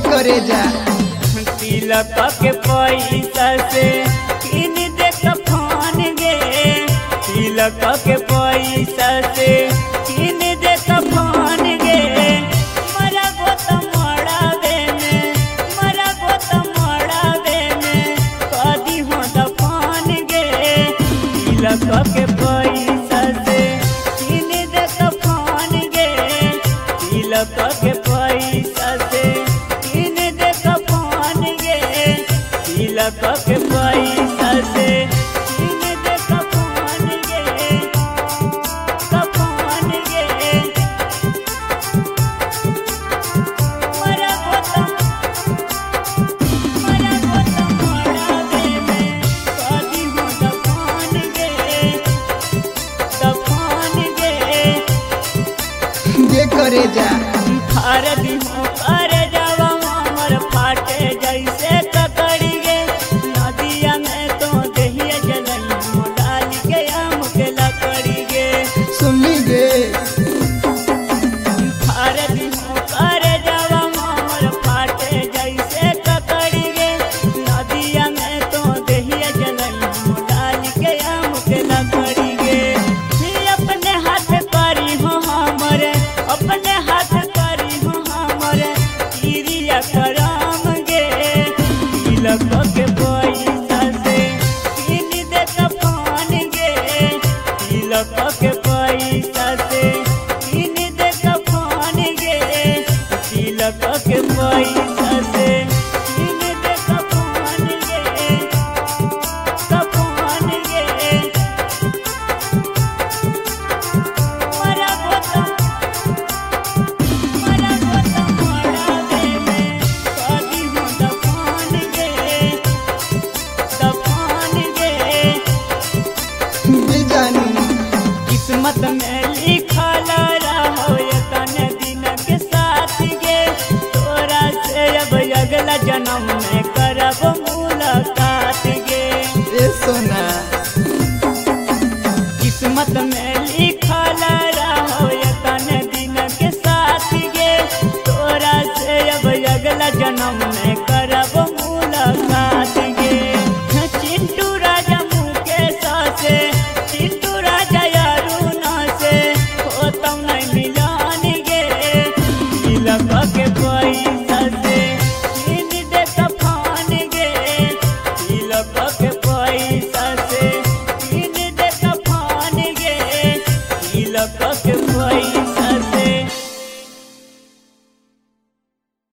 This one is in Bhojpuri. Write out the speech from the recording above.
करे जा तिलक के पैसा से किन दे कफन गे, तिलक के पैसा से किन दे कफन गे। मरा गो तो मरावे में, मरा गो तो मरावे में कदी हो दफन गे। तिलक के पैसा से किन दे कफन गे, तिलक के पैसा से किन दे कफन गे। तिलक के पैसा से किन दे कफन गे, कफन गे। मरा गो तो मरावे में कदी हो दफन गे, दफन गे। ये करे जा भारती हो कर जावा हमर फाटे जैसे ककड़ी गे। नदिया में तो दहिया जलई हो डाल के आम के लकड़ी गे। सुनी गे भारती हो कर जावा हमर फाटे जैसे ककड़ी गे। नदिया में तो दहिया जलई हो डाल के आम के लकड़ी गे। ही अपने हाथ करी हो हमरे, अपने हाथ करी हो हमरे क्रिया करम गे। तिलक के पैसा से किन दे कफन गे, तिलक के पैसा से किन दे कफन गे। तिलक के पैसा से किन दे कफन गे, कफन गे। मरा गो तो मरावे में कदी हो दफन गे, दफन गे। ये जानी किस्मत में लिखल रहो तने दिन के साथ गे। तोरा से अब अगला जन्म में करब मुलाकात गे। ए सोना किस्मत में लिखल रहो तने दिन के साथ गे। तोरा से अब अगला जन्म में करब मुलाकात गे। चिंटू राजा मुकेश से, चिंटू राजा अरुण से होतौ नहीं मिलन गे। तिलक के